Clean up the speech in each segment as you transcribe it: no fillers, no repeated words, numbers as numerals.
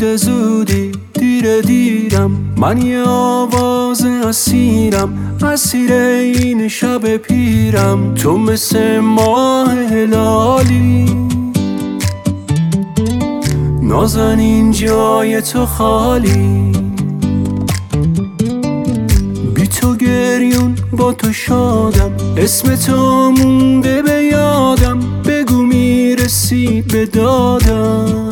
زودی دیرم، من یه آواز اسیرم، اسیر این شب پیرم. تو مثل ماه هلالی، نازنین جای تو خالی. بی تو گریون با تو شادم، اسم تو مونده به یادم، بگو میرسی به دادم.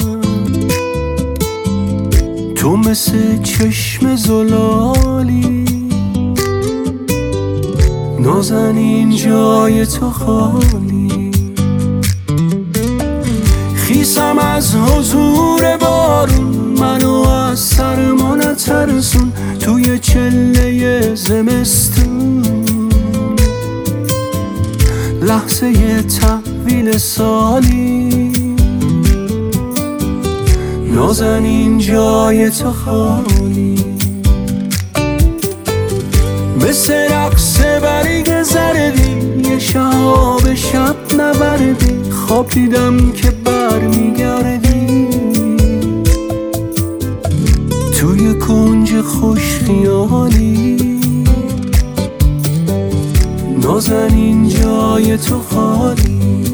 تو مثل چشم زلالی، نازنین جای تو خالی. خیسم از حضور بارون، منو از سرما نترسون، توی چله زمستون لحظه تحویل سالی. نازنین جای تو خالی. مثل رقص برگ زردی، یه شهاب شب نوردی، خواب دیدم که برمیگردی، توی کنج خوش خیالی. نازنین جای تو خالی.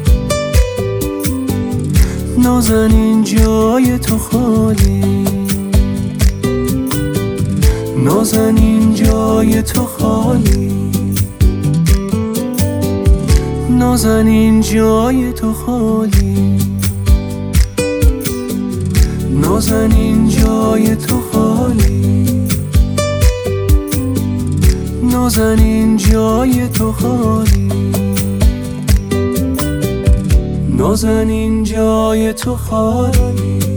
نازنین جای تو خالی. نازنین جای تو خالی. نازنین جای تو خالی. نازنین جای تو خالی. نازنین جای تو خالی. نازنین جای تو خالی.